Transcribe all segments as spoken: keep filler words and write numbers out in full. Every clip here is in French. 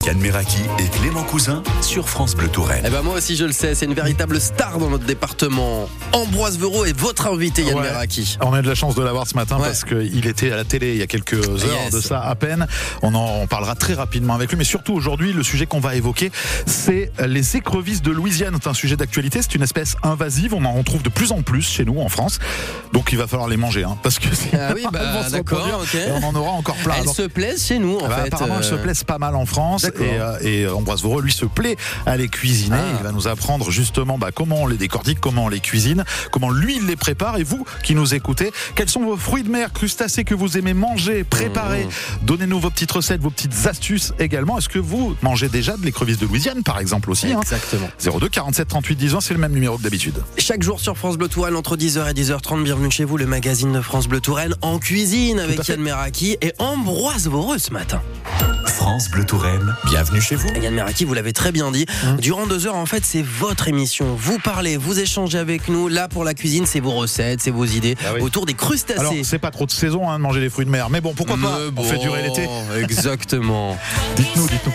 Yann Meraki et Clément Cousin sur France Bleu Touraine. Eh ben moi aussi je le sais, c'est une véritable star dans notre département. Ambroise Verot est votre invité, Yann ouais. Meraki. On a eu de la chance de l'avoir ce matin ouais. parce qu'il était à la télé il y a quelques heures yes. de ça à peine. On en on parlera très rapidement avec lui, mais surtout aujourd'hui le sujet qu'on va évoquer, c'est les écrevisses de Louisiane. C'est un sujet d'actualité, c'est une espèce invasive, on en retrouve de plus en plus chez nous en France. Donc il va falloir les manger, hein, parce que c'est ah oui, bah, d'accord, okay. et on en aura encore plein. Elles Donc, se plaisent chez nous en bah, fait. Apparemment elles se plaisent pas mal en France et, euh, et Ambroise Verot lui se plaît à les cuisiner. Ah. Il va nous apprendre justement bah, comment on les décortique, comment on les cuisine, comment lui il les prépare. Et vous qui nous écoutez, quels sont vos fruits de mer, crustacés que vous aimez manger, préparer? Mmh. Donnez-nous vos petites recettes, vos petites astuces également. Est-ce que vous mangez déjà de l'écrevisse de Louisiane par exemple aussi? Exactement. Hein zéro deux quarante-sept trente-huit dix-huit, c'est le même numéro que d'habitude. Chaque jour sur France Bleu Touraine entre dix heures et dix heures trente, bienvenue chez vous, le magazine de France Bleu Touraine en cuisine avec Yann Meraki et Ambroise Verot ce matin. France Bleu Touraine, bienvenue chez vous. Yann Meraki, vous l'avez très bien dit. Mmh. Durant deux heures, en fait, c'est votre émission. Vous parlez, vous échangez avec nous. Là, pour la cuisine, c'est vos recettes, c'est vos idées ah oui. autour des crustacés. Alors, c'est pas trop de saison hein, de manger des fruits de mer, mais bon, pourquoi mais pas bon, on fait durer l'été. Exactement. Dites-nous, dites-nous.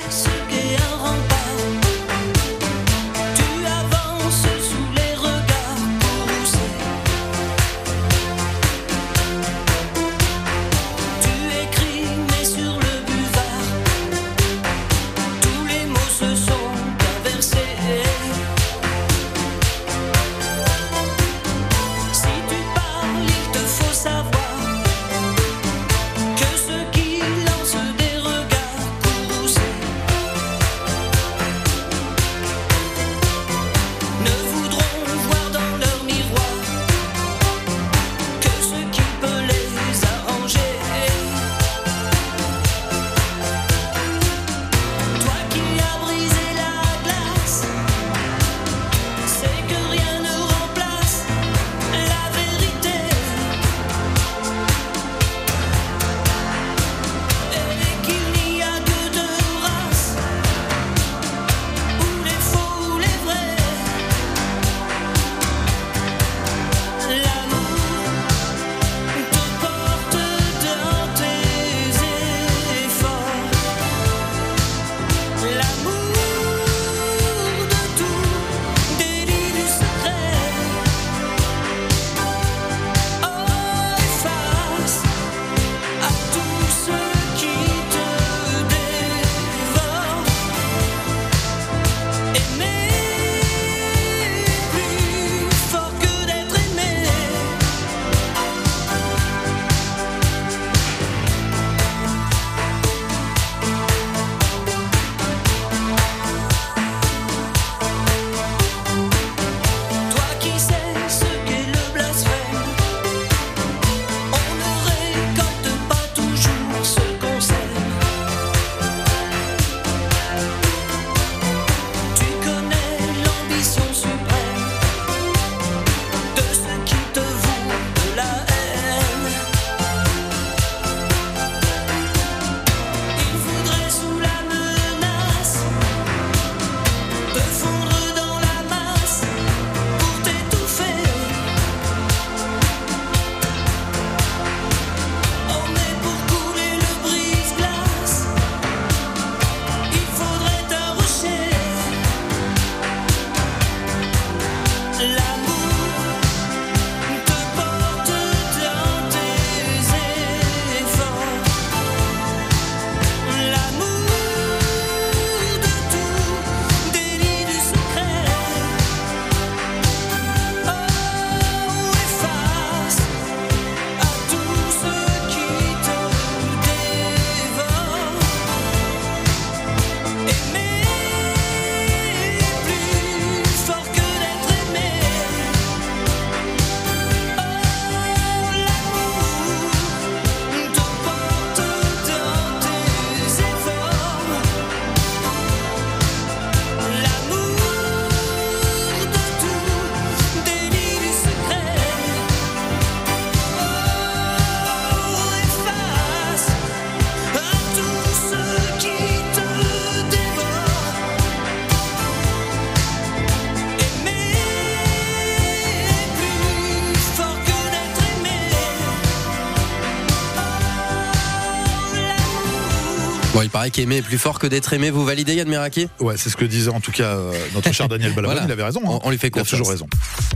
il paraît qu'aimer est plus fort que d'être aimé. Vous validez, Yann Meraki ? Ouais, c'est ce que disait en tout cas euh, notre cher Daniel Balavoine. Voilà. Il avait raison. Hein. On, on lui fait confiance. Il a toujours raison.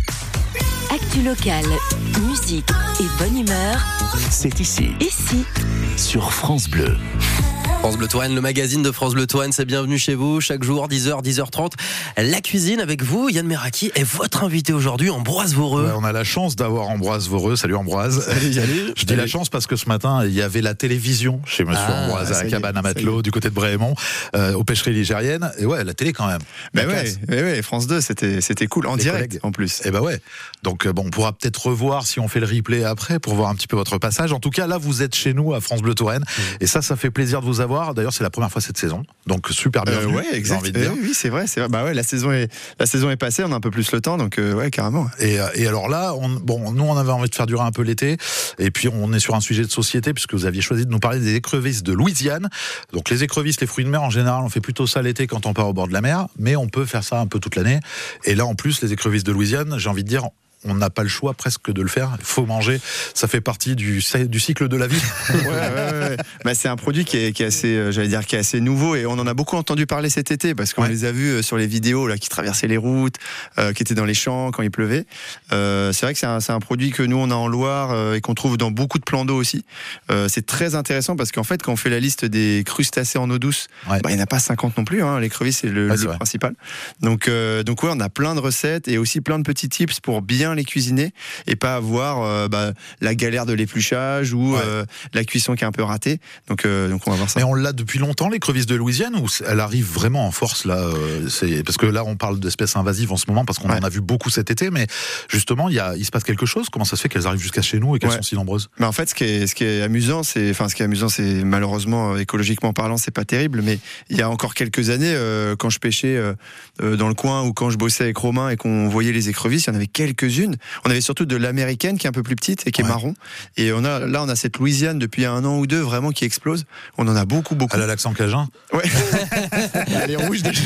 Actu locale, musique et bonne humeur. C'est ici. Ici. Sur France Bleu. France Bleu Touraine, le magazine de France Bleu Touraine, c'est bienvenu chez vous. Chaque jour, dix heures, dix heures trente. La cuisine avec vous, Yann Meraki, est votre invité aujourd'hui, Ambroise Voreux. Ouais, on a la chance d'avoir Ambroise Voreux. Salut Ambroise. Salut, salut. Je dis la chance parce que ce matin, il y avait la télévision chez Monsieur ah, Ambroise à la cabane à matelot du côté de Bréhémont, euh, aux pêcheries ligériennes. Et ouais, la télé quand même. Ben bah ouais, ouais, ouais, France deux, c'était, c'était cool. En Les direct, collègues. En plus. Et bah ouais. Donc bon, on pourra peut-être revoir si on fait le replay après pour voir un petit peu votre passage. En tout cas, là, vous êtes chez nous à France Bleu Touraine. Mmh. Et ça, ça fait plaisir de vous avoir. D'ailleurs, c'est la première fois cette saison, donc super bien. Euh, ouais, exact. Envie de dire. Euh, oui, c'est vrai, c'est vrai. Bah ouais, la saison est la saison est passée, on a un peu plus le temps, donc euh, ouais, carrément. Et, et alors là, on, bon, nous on avait envie de faire durer un peu l'été, et puis on est sur un sujet de société puisque vous aviez choisi de nous parler des écrevisses de Louisiane. Donc les écrevisses, les fruits de mer en général, on fait plutôt ça l'été quand on part au bord de la mer, mais on peut faire ça un peu toute l'année. Et là en plus, les écrevisses de Louisiane, j'ai envie de dire, on n'a pas le choix presque de le faire. Il faut manger. Ça fait partie du, du cycle de la vie. ouais, ouais, ouais. Bah, c'est un produit qui est, qui est assez, j'allais dire, qui est assez nouveau et on en a beaucoup entendu parler cet été parce qu'on ouais. les a vus sur les vidéos là qui traversaient les routes, euh, qui étaient dans les champs quand il pleuvait. Euh, c'est vrai que c'est un, c'est un produit que nous on a en Loire euh, et qu'on trouve dans beaucoup de plans d'eau aussi. Euh, c'est très intéressant parce qu'en fait quand on fait la liste des crustacés en eau douce, ouais. bah, il n'y en a pas cinquante non plus. Hein. L'écrevisse c'est le, ouais, c'est le principal. Donc, euh, donc ouais, on a plein de recettes et aussi plein de petits tips pour bien les cuisiner et pas avoir euh, bah, la galère de l'épluchage ou ouais. euh, la cuisson qui est un peu ratée. Donc, euh, donc on va voir ça. Mais on l'a depuis longtemps l'écrevisse de Louisiane ou elle arrive vraiment en force là euh, c'est... Parce que là on parle d'espèces invasives en ce moment parce qu'on ouais. en a vu beaucoup cet été, mais justement il, y a, il se passe quelque chose. Comment ça se fait qu'elles arrivent jusqu'à chez nous et qu'elles ouais. sont si nombreuses? Mais en fait ce qui est, ce qui est amusant, c'est, enfin ce qui est amusant, c'est malheureusement écologiquement parlant c'est pas terrible, mais il y a encore quelques années euh, quand je pêchais euh, dans le coin ou quand je bossais avec Romain et qu'on voyait les écrevisses, il y en avait quelques-unes. On avait surtout de l'américaine qui est un peu plus petite et qui ouais. est marron. Et on a, là, on a cette Louisiane depuis un an ou deux vraiment qui explose. On en a beaucoup, beaucoup. Elle a l'accent cajun. Ouais. Elle est rouge déjà.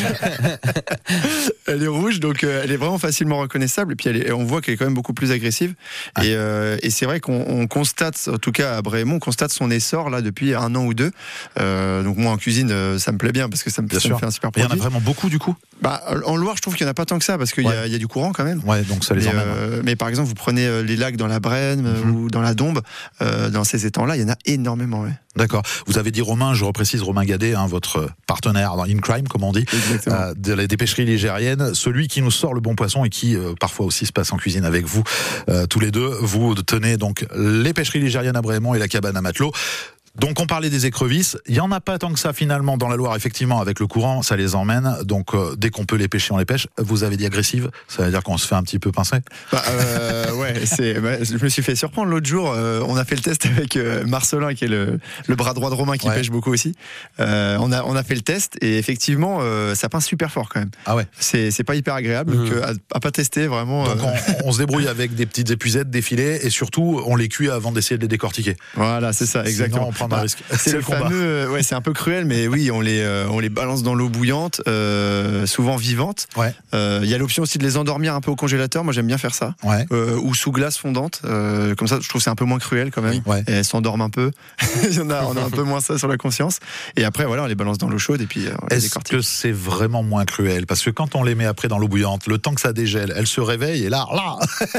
Elle est rouge, donc euh, elle est vraiment facilement reconnaissable. Et puis elle est, on voit qu'elle est quand même beaucoup plus agressive. Ah. Et, euh, et c'est vrai qu'on on constate, en tout cas à Bréhémont, on constate son essor là depuis un an ou deux. Euh, donc moi en cuisine, ça me plaît bien parce que ça me, ça me fait un super produit. Il y en a vraiment beaucoup du coup. Bah, en Loire, je trouve qu'il n'y en a pas tant que ça parce qu'il ouais. y, a, y a du courant quand même. Ouais, donc ça les emmène. Euh, mais par exemple, vous prenez les lacs dans la Brenne mm-hmm. ou dans la Dombe, euh, dans ces étangs-là, il y en a énormément. Ouais. D'accord. Vous avez dit Romain, je reprécise Romain Gadet, hein, votre partenaire dans In Crime, comme on dit, euh, de, des pêcheries ligériennes, celui qui nous sort le bon poisson et qui euh, parfois aussi se passe en cuisine avec vous, euh, tous les deux. Vous tenez donc les pêcheries ligériennes à Bréhémont et la cabane à matelot. Donc on parlait des écrevisses, il y en a pas tant que ça finalement dans la Loire, effectivement avec le courant ça les emmène, donc euh, dès qu'on peut les pêcher on les pêche. Vous avez dit agressive, ça veut dire qu'on se fait un petit peu pincer. Bah, euh, ouais, c'est, bah, je me suis fait surprendre l'autre jour, euh, on a fait le test avec euh, Marcelin qui est le, le bras droit de Romain qui ouais. pêche beaucoup aussi. Euh, on a on a fait le test et effectivement euh, ça pince super fort quand même. Ah ouais. C'est c'est pas hyper agréable, mmh. donc à, à pas tester vraiment. Donc euh... on, on se débrouille avec des petites épuisettes, des filets et surtout on les cuit avant d'essayer de les décortiquer. Voilà, c'est ça, exactement. Sinon, on prend un risque. C'est, c'est le, le fameux, ouais, c'est un peu cruel, mais oui, on les, euh, on les balance dans l'eau bouillante, euh, souvent vivante. Il ouais. euh, y a l'option aussi de les endormir un peu au congélateur. Moi, j'aime bien faire ça. Ouais. Euh, ou sous glace fondante. Euh, comme ça, je trouve que c'est un peu moins cruel quand même. Ouais. Et elles s'endorment un peu. Il y en a, on a un peu moins ça sur la conscience. Et après, voilà, on les balance dans l'eau chaude et puis. On les Est-ce décortique. que c'est vraiment moins cruel? Parce que quand on les met après dans l'eau bouillante, le temps que ça dégèle, elles se réveillent et là, là.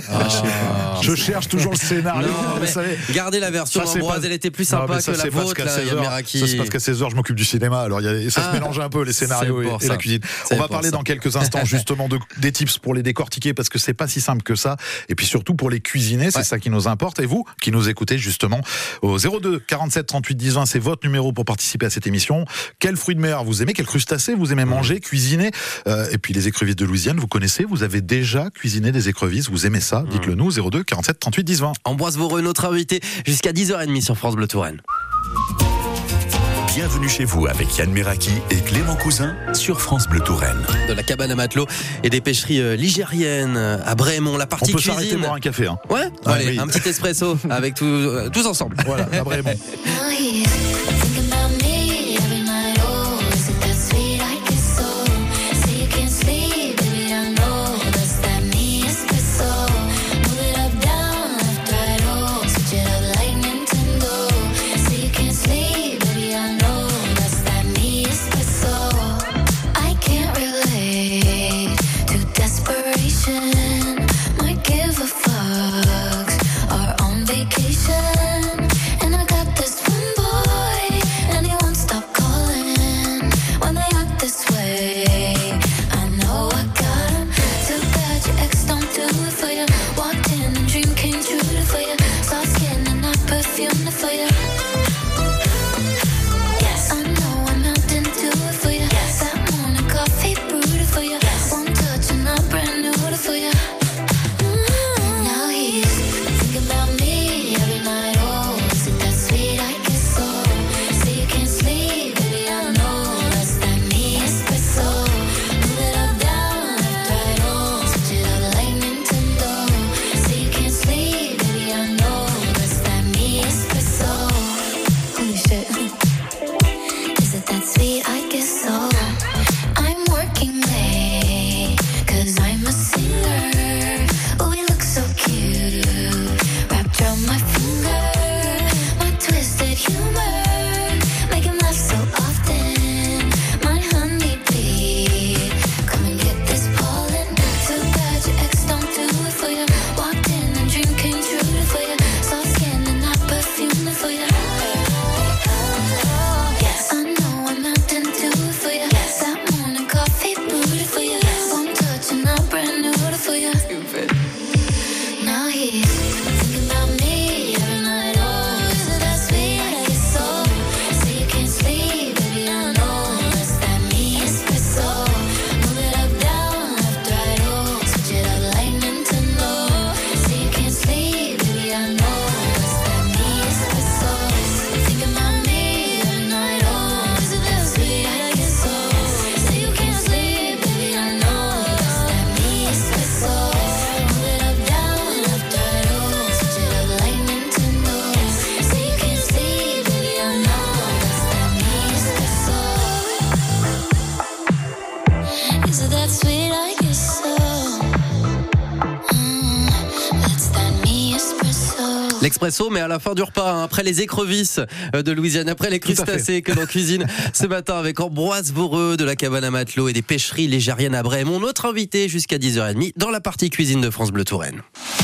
Ah, je cherche toujours le scénario. Non, vous savez. Gardez la version d'Ambroise, elle était plus sympa non, ça, que la vôtre. Là, Yann Meraki. Ça, c'est parce qu'à seize heures, je m'occupe du cinéma. Alors, y a, ça ah, se mélange un peu, les scénarios et, et la cuisine. C'est on va parler ça. Dans quelques instants, justement, de, des tips pour les décortiquer, parce que c'est pas si simple que ça. Et puis surtout pour les cuisiner, c'est ouais. ça qui nous importe. Et vous, qui nous écoutez, justement, au zéro deux quarante-sept trente-huit dix vingt, c'est votre numéro pour participer à cette émission. Quels fruits de mer vous aimez? Quels crustacés vous aimez manger, cuisiner? euh, Et puis les écrevisses de Louisiane, vous connaissez? Vous avez déjà cuisiné des écrevisses? Vous aimez ça? Dites-le nous, zéro deux quarante-sept trente-huit dix vingt. Ambroise Voreux, notre invité, jusqu'à dix heures trente sur France Bleu Touraine. Bienvenue chez vous avec Yann Meraki et Clément Cousin sur France Bleu Touraine. De la cabane à matelot et des pêcheries ligériennes à Bréhémont, la partie cuisine. On peut s'arrêter boire un café. Hein. Ouais, ah, allez, oui. Un petit espresso avec tout, euh, tous ensemble. Voilà, à Bréhémont. thunder for you. Yes, I know I'm mountain dew for you. Yes, that morning coffee brewed for you. Yes, one touch and I'm brand new for you. Mm, now he's thinking about me every night. Oh, is it that sweet? I guess so. Say you can't sleep, baby, I know that's that me espresso. Move it up, down, left, right, oh, switch it up like Nintendo. Say you can't sleep, baby, I know that's that me espresso. Holy shit. Is it that sweet? I guess so. I'm working late, cause I'm a singer. Oh, we look so cute, wrapped around my finger. My twisted humor, make him laugh so often. My honeybee, come and get this pollen. So bad your ex don't do it for you. Walked in and dream came true for you. Soft skin and not perfume for you. Yes, I know I'm mountain dew for you. Yes, that morning coffee brewed for you. One touch and I'm brand new for you. Stupid. Now he's thinking about me every night. Oh, is it that sweet? I guess so. Say you can't sleep, baby, I know that's that me espresso. Move it up, down, left, right, oh, switch it up like Nintendo. Say you can't sleep, baby, I know that's that me espresso. Thinking about me every night. Oh, is it that sweet? I guess so. Say you can't sleep, baby, I know that's that me espresso. Move it up, down, left, right, oh, switch it up like Nintendo. Say you can't sleep, baby, I know that's that me espresso. Is it that sweet? I guess so. Mm, that's that me espresso. L'Expresso, mais à la fin du repas, hein, après les écrevisses de Louisiane, après les crustacés que l'on cuisine ce matin avec Ambroise Voreux de la cabane à matelot et des pêcheries légériennes à Bray. Mon autre invité jusqu'à dix heures trente dans la partie cuisine de France Bleu Touraine.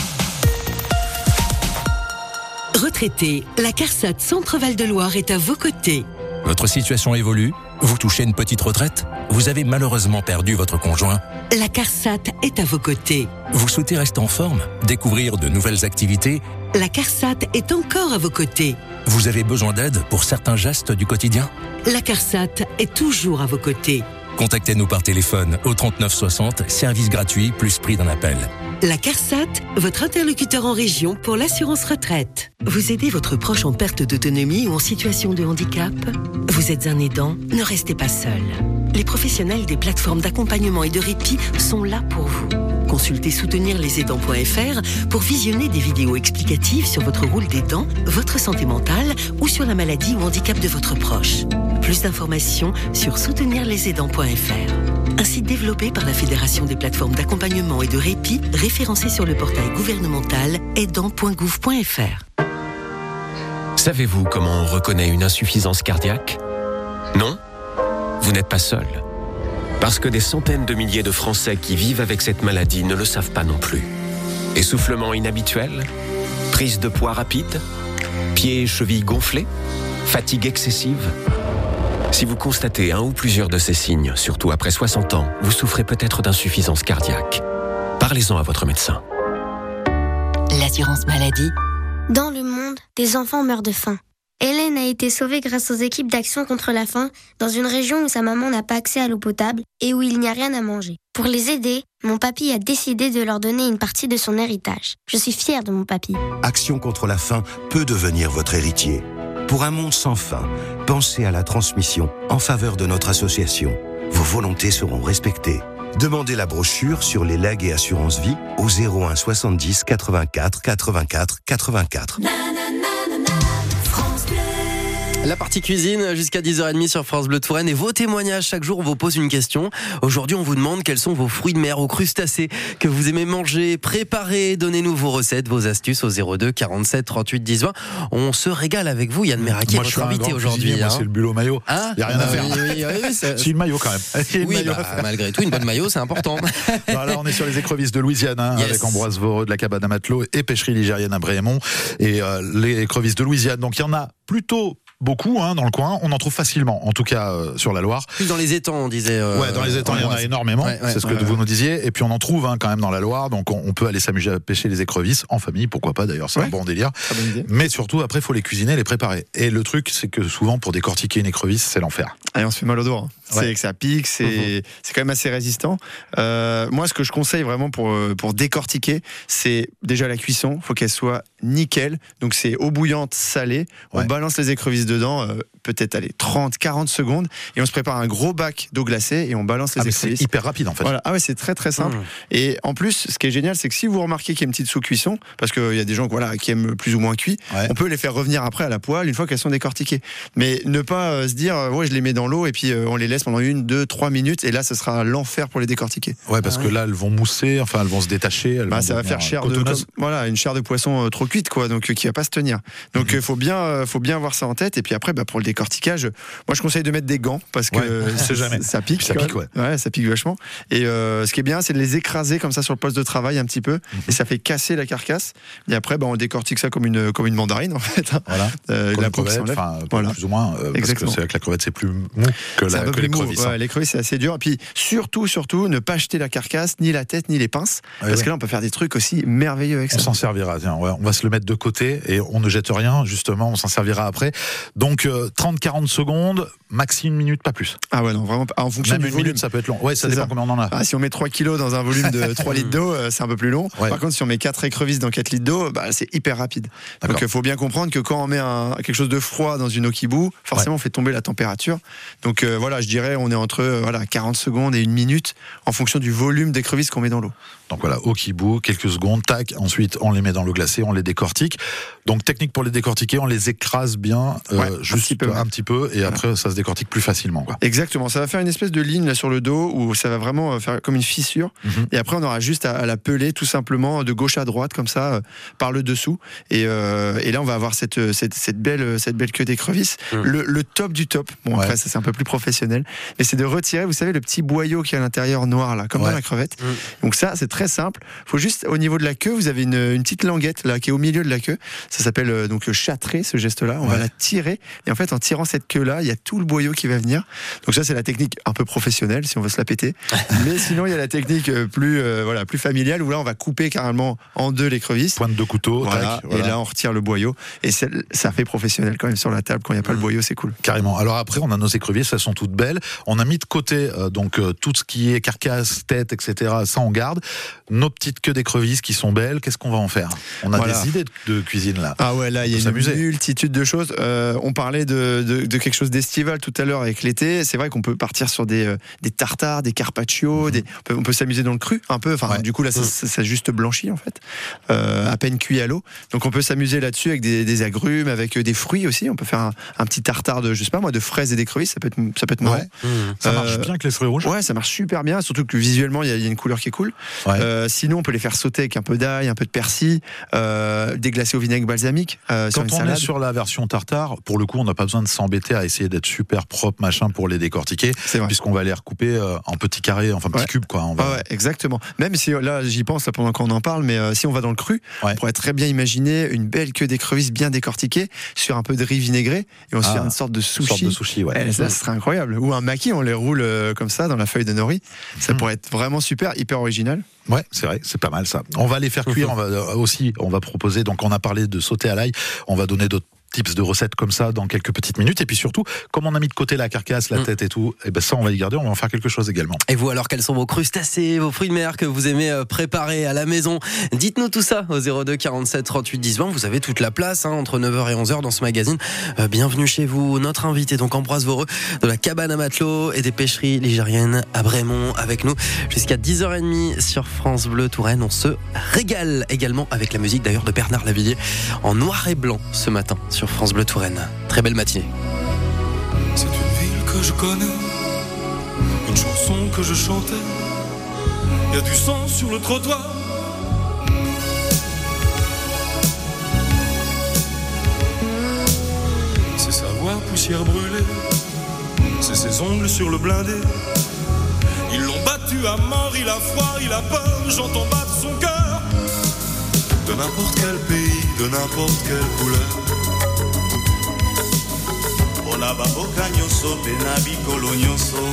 Retraité, la CARSAT Centre-Val de Loire est à vos côtés. Votre situation évolue? Vous touchez une petite retraite? Vous avez malheureusement perdu votre conjoint? La CARSAT est à vos côtés. Vous souhaitez rester en forme? Découvrir de nouvelles activités? La CARSAT est encore à vos côtés. Vous avez besoin d'aide pour certains gestes du quotidien? La CARSAT est toujours à vos côtés. Contactez-nous par téléphone au trente-neuf soixante, service gratuit plus prix d'un appel. La CARSAT, votre interlocuteur en région pour l'assurance retraite. Vous aidez votre proche en perte d'autonomie ou en situation de handicap? Vous êtes un aidant? Ne restez pas seul. Les professionnels des plateformes d'accompagnement et de répit sont là pour vous. Consultez soutenir les aidants point f r pour visionner des vidéos explicatives sur votre rôle d'aidant, votre santé mentale ou sur la maladie ou handicap de votre proche. Plus d'informations sur soutenir les aidants point f r. Un site développé par la Fédération des plateformes d'accompagnement et de répit, référencé sur le portail gouvernemental aidant point gouv point f r. Savez-vous comment on reconnaît une insuffisance cardiaque? Non? Vous n'êtes pas seul. Parce que des centaines de milliers de Français qui vivent avec cette maladie ne le savent pas non plus. Essoufflement inhabituel? Prise de poids rapide? Pieds et chevilles gonflés? Fatigue excessive? Si vous constatez un ou plusieurs de ces signes, surtout après soixante ans, vous souffrez peut-être d'insuffisance cardiaque. Parlez-en à votre médecin. L'assurance maladie. Dans le monde, des enfants meurent de faim. Hélène a été sauvée grâce aux équipes d'action contre la faim dans une région où sa maman n'a pas accès à l'eau potable et où il n'y a rien à manger. Pour les aider, mon papy a décidé de leur donner une partie de son héritage. Je suis fière de mon papy. Action contre la faim peut devenir votre héritier. Pour un monde sans faim, pensez à la transmission en faveur de notre association. Vos volontés seront respectées. Demandez la brochure sur les legs et assurances vie au zéro un soixante-dix quatre-vingt-quatre quatre-vingt-quatre quatre-vingt-quatre. La partie cuisine jusqu'à dix heures trente sur France Bleu Touraine et vos témoignages. Chaque jour, on vous pose une question. Aujourd'hui, on vous demande quels sont vos fruits de mer ou crustacés que vous aimez manger, préparer. Donnez-nous vos recettes, vos astuces au zéro deux quarante-sept trente-huit dix vingt. On se régale avec vous, Yann Meraki, votre invité aujourd'hui. Moi, hein. c'est le bulot maillot. Il hein n'y a rien à faire. Oui, oui, oui, oui, c'est... c'est une maillot quand même. Oui, maillot bah, malgré tout, une bonne maillot, c'est important. Voilà, on est sur les écrevisses de Louisiane, hein, Yes. avec Ambroise Voreux de la cabane à matelot et pêcherie ligérienne à Brémont. Et euh, les écrevisses de Louisiane, donc il y en a plutôt beaucoup hein, dans le coin. On en trouve facilement, en tout cas euh, sur la Loire. Plus dans les étangs, on disait. Euh, ouais, dans les étangs, il y en a énormément. Ouais, ouais, c'est ce que ouais, vous ouais. nous disiez. Et puis on en trouve hein, quand même dans la Loire. Donc on, on peut aller s'amuser à pêcher les écrevisses en famille, pourquoi pas d'ailleurs, c'est ouais. un bon délire. Mais surtout après, il faut les cuisiner, les préparer. Et le truc, c'est que souvent pour décortiquer une écrevisse, c'est l'enfer. Et on se fait mal au doigt. Hein. Ouais. C'est que ça pique, c'est mmh. c'est quand même assez résistant. Euh, moi, ce que je conseille vraiment pour pour décortiquer, c'est déjà la cuisson. Il faut qu'elle soit nickel. Donc c'est eau bouillante salée. Ouais. On balance les écrevisses dedans, euh, peut-être allez trente, quarante secondes, et on se prépare un gros bac d'eau glacée et on balance les ah, écrevisses. C'est hyper rapide en fait. Voilà. Ah ouais, c'est très très simple. Mmh. Et en plus, ce qui est génial, c'est que si vous remarquez qu'il y a une petite sous-cuisson, parce qu'il y a des gens voilà qui aiment plus ou moins cuit, ouais. on peut les faire revenir après à la poêle une fois qu'elles sont décortiquées. Mais ne pas euh, se dire euh, ouais je les mets dans l'eau et puis euh, on les laisse pendant une, deux, trois minutes et là ce sera l'enfer pour les décortiquer. Ouais, parce ah, que ouais. là elles vont mousser, enfin elles vont se détacher. Elles bah, vont ça va faire chair de comme, voilà une chair de poisson euh, trop cuite quoi, donc euh, qui va pas se tenir. Donc il mm-hmm. euh, faut bien euh, faut bien avoir ça en tête et puis après bah, pour le décortiquage, moi je conseille de mettre des gants parce que ouais, euh, ça, jamais. ça pique, ça pique ouais. ouais, ça pique vachement. Et euh, ce qui est bien, c'est de les écraser comme ça sur le poste de travail un petit peu mm-hmm. et ça fait casser la carcasse. Et après bah, on décortique ça comme une comme une mandarine en fait. Voilà. Euh, comme la une crevette, enfin voilà. plus ou moins euh, parce que c'est avec la crevette c'est plus mou que la que l'écrevisse. Ouais, l'écrevisse c'est assez dur. Et puis surtout surtout ne pas jeter la carcasse, ni la tête, ni les pinces, ouais, parce ouais. que là on peut faire des trucs aussi merveilleux avec on ça. On s'en servira. Tiens, ouais, on va se le mettre de côté et on ne jette rien. Justement, on s'en servira après. Donc euh, trente à quarante secondes, maxi une minute, pas plus. Ah ouais non vraiment. En fonction même du une volume. minute, ça peut être long. Ouais, ça c'est dépend ça. Combien on en a. Ah, si on met trois kilos dans un volume de trois litres d'eau, euh, c'est un peu plus long. Ouais. Par contre, si on met quatre écrevisses dans quatre litres d'eau, bah, c'est hyper rapide. D'accord. Donc il faut bien comprendre que quand on met un, quelque chose de froid dans une eau qui bout, forcément ouais. on fait tomber la température. Donc euh, voilà, je dirais on est entre euh, voilà quarante secondes et une minute en fonction du volume d'écrevisses qu'on met dans l'eau. Donc voilà, eau qui bout, quelques secondes, tac, ensuite on les met dans l'eau glacée, on les décortique. Donc technique pour les décortiquer, on les écrase bien, euh, ouais, juste un petit peu, un petit peu et voilà. après ça se décortique plus facilement. Quoi. Exactement, ça va faire une espèce de ligne là sur le dos où ça va vraiment faire comme une fissure mm-hmm. et après on aura juste à, à la peler tout simplement de gauche à droite comme ça euh, par le dessous et, euh, et là on va avoir cette, cette, cette, belle, cette belle queue d'écrevisses. Mm. Le, le top du top, bon ouais. après ça c'est un peu plus professionnel, mais c'est de retirer, vous savez, le petit boyau qui est à l'intérieur noir là, comme ouais. dans la crevette. Mm. Donc ça c'est très simple, faut juste au niveau de la queue, vous avez une, une petite languette là qui est au milieu de la queue, ça s'appelle euh, donc châtrer ce geste là, on ouais. va la tirer et en fait en tirant cette queue là, il y a tout le boyau qui va venir. Donc ça c'est la technique un peu professionnelle si on veut se la péter, mais sinon il y a la technique plus euh, voilà plus familiale où là on va couper carrément en deux l'écrevisse, pointe de couteau, voilà, tac, voilà. et là on retire le boyau et ça fait professionnel quand même sur la table quand il n'y a pas mmh. le boyau, c'est cool. Carrément. Alors après on a nos écrevisses, elles sont toutes belles, on a mis de côté euh, donc euh, tout ce qui est carcasse, tête, et cetera. Ça on garde. Nos petites queues d'écrevisses qui sont belles, qu'est-ce qu'on va en faire? On a voilà. des idées de, de cuisine là. Ah ouais, là il y a une s'amuser. multitude de choses. Euh, on parlait de, de, de quelque chose d'estival tout à l'heure avec l'été. C'est vrai qu'on peut partir sur des, euh, des tartares, des carpaccio, mmh. des, on peut, on peut s'amuser dans le cru un peu. Enfin, ouais. du coup là, ça, ça, ça juste blanchit en fait, euh, à peine cuit à l'eau. Donc on peut s'amuser là-dessus avec des, des agrumes, avec des fruits aussi. On peut faire un, un petit tartare de, je sais pas moi, de fraises et d'écrevisses. Ça peut être, ça peut être marrant. Ouais. Mmh. Ça marche euh, bien avec les fruits rouges. Ouais, ça marche super bien. Surtout que visuellement, il y, y a une couleur qui est cool. Ouais. Euh, sinon, on peut les faire sauter avec un peu d'ail, un peu de persil, euh, déglacer au vinaigre balsamique. Euh, Quand sur on salade. est sur la version tartare, pour le coup, on n'a pas besoin de s'embêter à essayer d'être super propre, machin, pour les décortiquer, puisqu'on va les recouper euh, en petits carrés, enfin petits ouais. cubes, quoi. On va... ah ouais, exactement. Même si là, j'y pense là, pendant qu'on en parle, mais euh, si on va dans le cru, ouais. on pourrait très bien imaginer une belle queue d'écrevisse bien décortiquée sur un peu de riz vinaigré et on se ah, fait une sorte de sushi. Une sorte de sushi, ouais. Et ça, ce serait incroyable. Ou un maki, on les roule euh, comme ça dans la feuille de nori. Ça mmh. pourrait être vraiment super, hyper original. Ouais, c'est vrai, c'est pas mal ça. On va les faire cuire, on va aussi, on va proposer, donc on a parlé de sauter à l'ail, on va donner d'autres tips de recettes comme ça dans quelques petites minutes. Et puis surtout, comme on a mis de côté la carcasse, la mmh. tête et tout, et ben ça on va y garder, on va en faire quelque chose également. Et vous alors, quels sont vos crustacés, vos fruits de mer que vous aimez préparer à la maison? Dites-nous tout ça au zéro deux quarante-sept trente-huit dix vingt. Vous avez toute la place hein, entre neuf heures et onze heures dans ce magazine. Euh, bienvenue chez vous. Notre invité donc Ambroise Voreux de la cabane à matelot et des pêcheries ligériennes à Brémont avec nous jusqu'à dix heures trente sur France Bleu Touraine. On se régale également avec la musique d'ailleurs de Bernard Lavilliers en noir et blanc ce matin sur France Bleu Touraine. Très belle matinée. C'est une ville que je connais, une chanson que je chantais. Il y a du sang sur le trottoir. C'est sa voix poussière brûlée, c'est ses ongles sur le blindé. Ils l'ont battu à mort, il a froid, il a peur, j'entends battre son cœur. De n'importe quel pays, de n'importe quelle couleur. na bamboka nyonso pe na bikolo nyonso.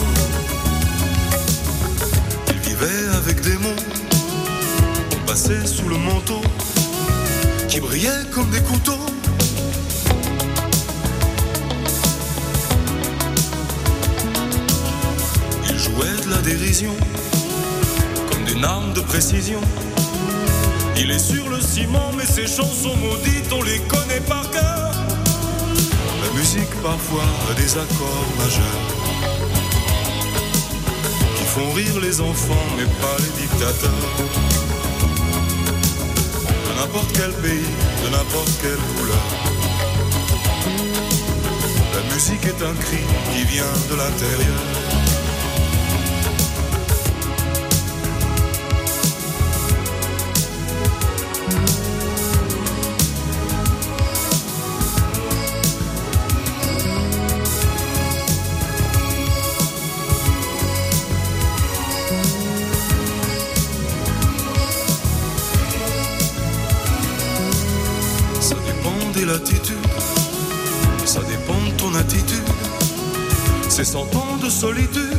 Il vivait avec des mots, on passait sous le manteau, qui brillaient comme des couteaux. Il jouait de la dérision, comme d'une arme de précision. Il est sur le ciment, mais ses chansons maudites, on les connaît par cœur. La musique parfois a des accords majeurs qui font rire les enfants, mais pas les dictateurs. De n'importe quel pays, de n'importe quelle couleur, la musique est un cri qui vient de l'intérieur. Ça dépend de ton attitude, c'est cent ans de solitude.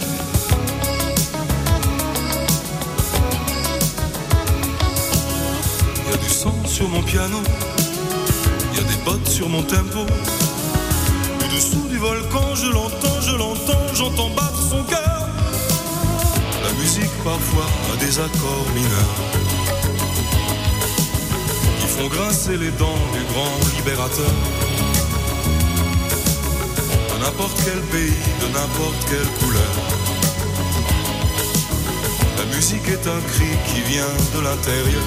Il y a du sang sur mon piano, il y a des bottes sur mon tempo. Du dessous du volcan, je l'entends, je l'entends, j'entends battre son cœur. La musique parfois a des accords mineurs, font grincer les dents du grand libérateur. De n'importe quel pays, de n'importe quelle couleur, la musique est un cri qui vient de l'intérieur.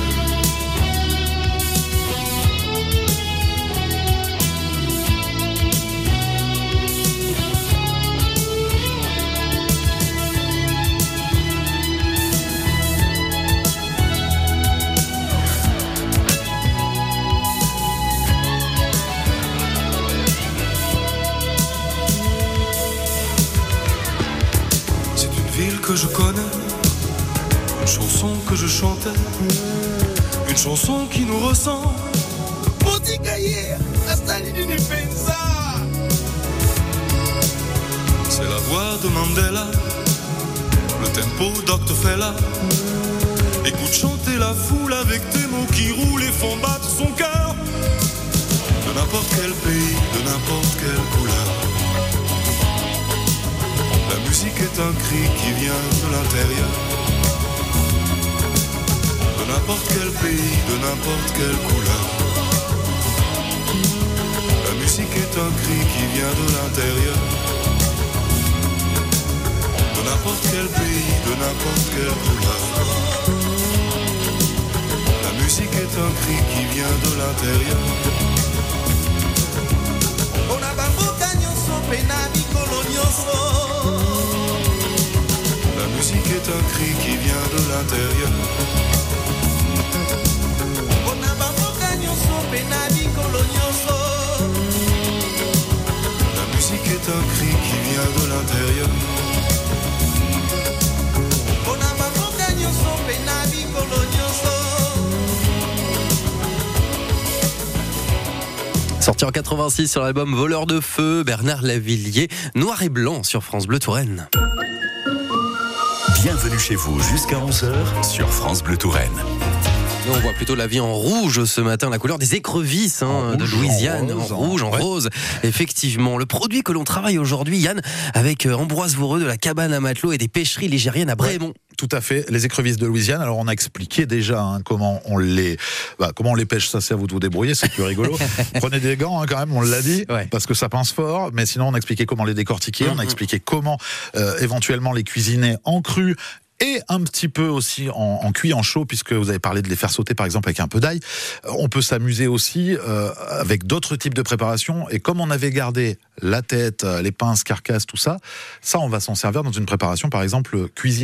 Que je connais, une chanson que je chantais, une chanson qui nous ressemble. C'est la voix de Mandela, le tempo d'Octo Fella. Écoute chanter la foule avec des mots qui roulent et font battre son cœur. De n'importe quel pays, de n'importe quelle couleur, la musique est un cri qui vient de l'intérieur. De n'importe quel pays, de n'importe quelle couleur, la musique est un cri qui vient de l'intérieur. De n'importe quel pays, de n'importe quelle couleur, la musique est un cri qui vient de l'intérieur. La musique est un cri qui vient de l'intérieur. La musique est un cri qui vient de l'intérieur. Sorti en quatre-vingt-six sur l'album Voleur de Feu, Bernard Lavilliers, Noir et Blanc sur France Bleu Touraine. Bienvenue chez vous jusqu'à onze heures sur France Bleu Touraine. Nous, on voit plutôt la vie en rouge ce matin, la couleur des écrevisses hein, de Louisiane, en, rose, en rouge, en ouais. rose. Effectivement, le produit que l'on travaille aujourd'hui, Yann, avec Ambroise Voreux de la cabane à matelot et des pêcheries ligériennes à Brémont. Ouais. Tout à fait, les écrevisses de Louisiane. Alors on a expliqué déjà hein, comment on les, bah, comment on les pêche. Ça, c'est à vous de vous débrouiller, c'est plus rigolo. Prenez des gants hein, quand même, on l'a dit, ouais. parce que ça pince fort. Mais sinon, on a expliqué comment les décortiquer, mmh, on a expliqué comment euh, éventuellement les cuisiner en cru. Et un petit peu aussi en, en cuit, en chaud, puisque vous avez parlé de les faire sauter par exemple avec un peu d'ail. On peut s'amuser aussi euh, avec d'autres types de préparations. Et comme on avait gardé la tête, les pinces, carcasses, tout ça, ça on va s'en servir dans une préparation par exemple cuisinée.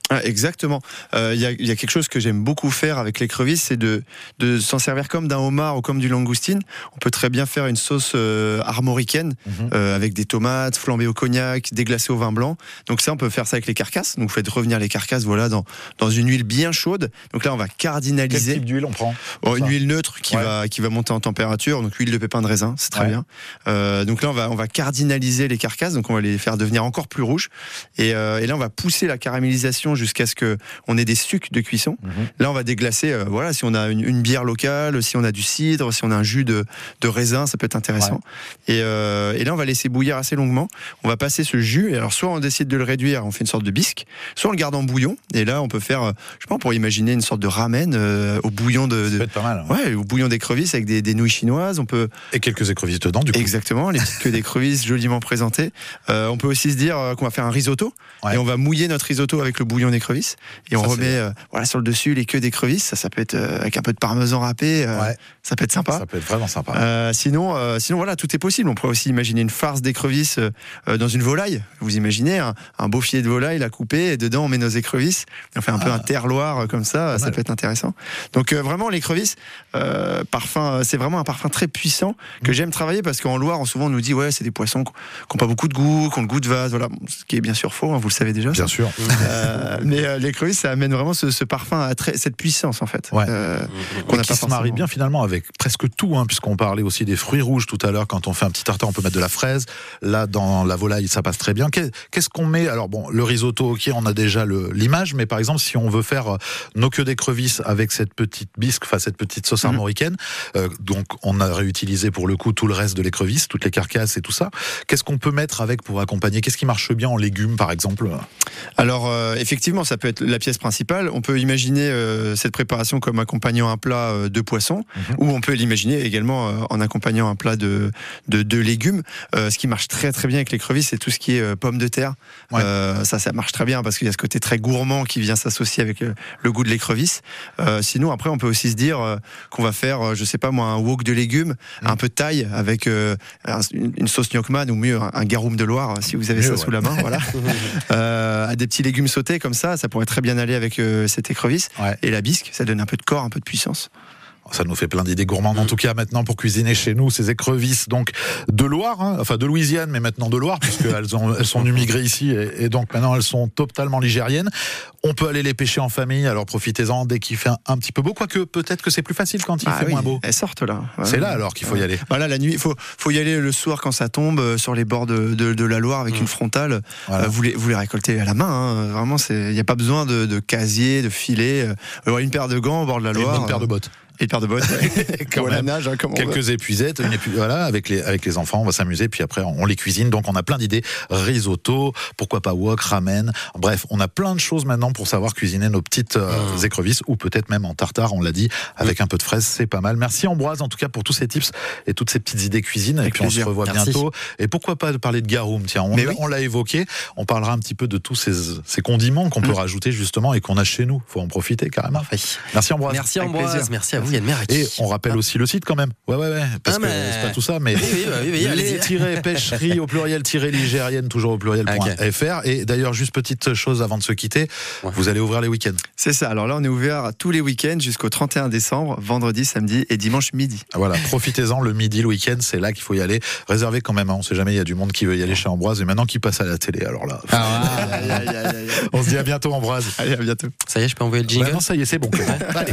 Ah, exactement. Il euh, y, y a quelque chose que j'aime beaucoup faire avec l'écrevisse, c'est de, de s'en servir comme d'un homard ou comme du langoustine. On peut très bien faire une sauce euh, armoricaine mm-hmm. euh, avec des tomates flambées au cognac, déglacées au vin blanc. Donc ça, on peut faire ça avec les carcasses. Donc vous faites revenir les carcasses, voilà, dans dans une huile bien chaude. Donc là, on va cardinaliser. Quel type d'huile on prend? Oh, une huile neutre qui ouais. va qui va monter en température. Donc huile de pépin de raisin, c'est très ouais. bien. Euh, donc là, on va on va cardinaliser les carcasses. Donc on va les faire devenir encore plus rouges. Et, euh, et là, on va pousser la caramélisation jusqu'à ce que on ait des sucs de cuisson. Mmh. Là, on va déglacer. Euh, voilà, si on a une, une bière locale, si on a du cidre, si on a un jus de, de raisin, ça peut être intéressant. Ouais. Et, euh, et là, on va laisser bouillir assez longuement. On va passer ce jus. Et alors, soit on décide de le réduire, on fait une sorte de bisque, soit on le garde en bouillon. Et là, on peut faire, euh, je sais pas, on pourrait imaginer une sorte de ramen euh, au bouillon de, de ça peut être pas mal. Hein. Ouais, au bouillon d'écrevisses avec des, des nouilles chinoises. On peut et quelques écrevisses dedans, du coup. Exactement, les petites queues d'écrevisses joliment présentées. Euh, on peut aussi se dire qu'on va faire un risotto ouais. et on va mouiller notre risotto avec le bouillon d'écrevisses et on ça, remet euh, voilà sur le dessus les queues d'écrevisses. Ça, ça peut être euh, avec un peu de parmesan râpé. Euh, ouais. Ça peut être sympa. Ça peut être vraiment sympa. Euh, sinon, euh, sinon voilà, tout est possible. On pourrait aussi imaginer une farce d'écrevisses euh, dans une volaille. Vous imaginez un, un beau filet de volaille, la couper et dedans on met nos écrevisses. Et on fait un ah. peu un terroir euh, comme ça. Ça mal. Peut être intéressant. Donc euh, vraiment l'écrevisse, euh, parfum, c'est vraiment un parfum très puissant que mmh. j'aime travailler parce qu'en Loire, on souvent on nous dit ouais c'est des poissons qui n'ont pas beaucoup de goût, qui ont le goût de vase, voilà, ce qui est bien sûr faux, hein, vous le savez déjà. Bien ça. sûr. Euh, mais euh, l'écrevisse, ça amène vraiment ce, ce parfum, à très, cette puissance en fait. Ouais. Euh, qu'on a qui pas se forcément. Marie bien finalement avec presque tout, hein, puisqu'on parlait aussi des fruits rouges tout à l'heure. Quand on fait un petit tartare, on peut mettre de la fraise. Là, dans la volaille, ça passe très bien. Qu'est-ce qu'on met? Alors bon, le risotto, ok, on a déjà le, l'image, mais par exemple, si on veut faire nos queues d'écrevisses avec cette petite bisque, enfin cette petite sauce mm-hmm. armoricaine, euh, donc on a réutilisé pour le coup tout le reste de l'écrevisse, toutes les carcasses et tout ça. Qu'est-ce qu'on peut mettre avec pour accompagner? Qu'est-ce qui marche bien en légumes, par exemple? Alors, euh, effectivement, ça peut être la pièce principale. On peut imaginer euh, cette préparation comme accompagnant un plat euh, de poisson, mmh. ou on peut l'imaginer également euh, en accompagnant un plat de, de, de légumes. Euh, ce qui marche très très bien avec l'écrevisse, c'est tout ce qui est euh, pommes de terre. Ouais. Euh, ça, ça marche très bien parce qu'il y a ce côté très gourmand qui vient s'associer avec le, le goût de l'écrevisse. Euh, sinon, après, on peut aussi se dire euh, qu'on va faire, euh, je sais pas moi, un wok de légumes, mmh. un peu de taille avec euh, une, une sauce gnocchman ou mieux un, un garum de Loire, si vous avez mieux, ça ouais. sous la main, voilà. euh, à des petits légumes sautés comme ça, ça pourrait très bien aller avec euh, cette écrevisse. Ouais. Et la bisque, ça donne un peu de corps, un peu de puissance. Ça nous fait plein d'idées gourmandes, en tout cas maintenant pour cuisiner chez nous, ces écrevisses donc de Loire, hein, enfin de Louisiane, mais maintenant de Loire, puisqu'elles ont, elles sont immigrées ici et, et donc maintenant elles sont totalement ligériennes. On peut aller les pêcher en famille, alors profitez-en dès qu'il fait un, un petit peu beau, quoique peut-être que c'est plus facile quand il ah fait oui, moins beau. Elles sortent là. Ouais. C'est là alors qu'il faut y aller. Voilà, la nuit, il faut, faut y aller le soir quand ça tombe, euh, sur les bords de, de, de la Loire avec mmh. une frontale. Voilà. Euh, vous, les, vous les récoltez à la main, hein. Vraiment, il n'y a pas besoin de, de casier, de filet. Euh, une paire de gants au bord de la Loire. Et une bonne paire de bottes. Et une paire de bottes, ouais. Quand même. Nage, hein, quelques épuisettes, une épu... voilà, avec les avec les enfants, on va s'amuser, puis après on les cuisine. Donc on a plein d'idées, risotto, pourquoi pas wok, ramen. Bref, on a plein de choses maintenant pour savoir cuisiner nos petites euh, mmh. écrevisses, ou peut-être même en tartare, on l'a dit, avec mmh. un peu de fraise, c'est pas mal. Merci Ambroise, en tout cas pour tous ces tips et toutes ces petites idées cuisine. Avec et puis plaisir. On se revoit Merci. Bientôt. Et pourquoi pas de parler de garum, tiens, on, oui. on l'a évoqué. On parlera un petit peu de tous ces, ces condiments qu'on mmh. peut rajouter justement et qu'on a chez nous. Faut en profiter carrément. Oui. Merci Ambroise. Merci Ambroise. Merci à vous Yann Meraki. Et on rappelle ah. aussi le site quand même. Ouais, ouais, ouais. Parce ah, que mais... c'est pas tout ça, mais. Oui, oui, oui, oui, les pêcheries au pluriel, ligérienne, toujours au pluriel, okay. .fr. Et d'ailleurs, juste petite chose avant de se quitter, ouais. vous allez ouvrir les week-ends. C'est ça. Alors là, on est ouvert tous les week-ends jusqu'au trente et un décembre, vendredi, samedi et dimanche midi. Voilà. Profitez-en, le midi, le week-end, c'est là qu'il faut y aller. Réservez quand même, hein. On sait jamais, il y a du monde qui veut y aller chez Ambroise et maintenant qui passe à la télé. Alors là. Ah, aïe, aïe, aïe, aïe. On se dit à bientôt, Ambroise. Allez, à bientôt. Ça y est, je peux envoyer le jingle? Bah non, ça y est, c'est bon. Allez.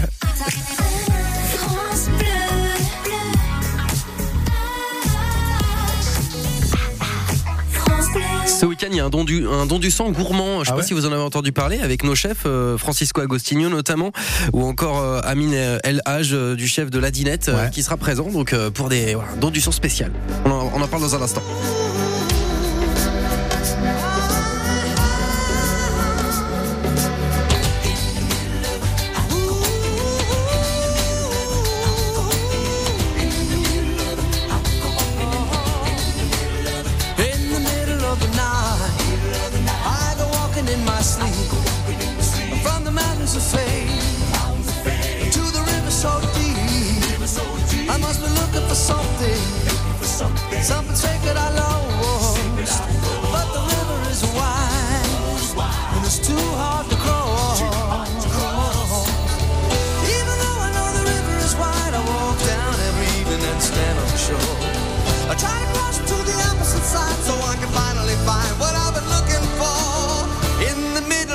Ce week-end, il y a un don du, un don du sang gourmand. Je ne sais ah pas ouais si vous en avez entendu parler avec nos chefs, euh, Francisco Agostinho notamment, ou encore euh, Amine El Haj, euh, du chef de la Dinette, euh, ouais. qui sera présent donc euh, pour des voilà, dons du sang spécial. On en, on en parle dans un instant. Something sacred I lost, but the river is wide and it's too hard to cross.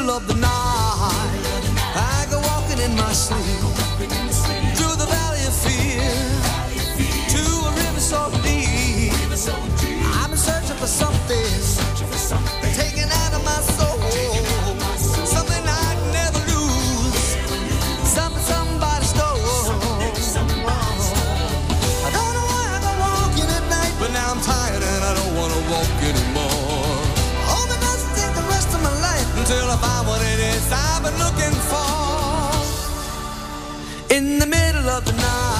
middle of the night, I go walking in my sleep through the valley of fear to a river so deep. I'm searching for something taken out of my soul, something I can never lose, something somebody stole. I don't know why I go walking at night, but now I'm tired and I don't want to walk anymore. Hope it doesn't take the rest of my life until I find what it is I've been looking for. In the middle of the night,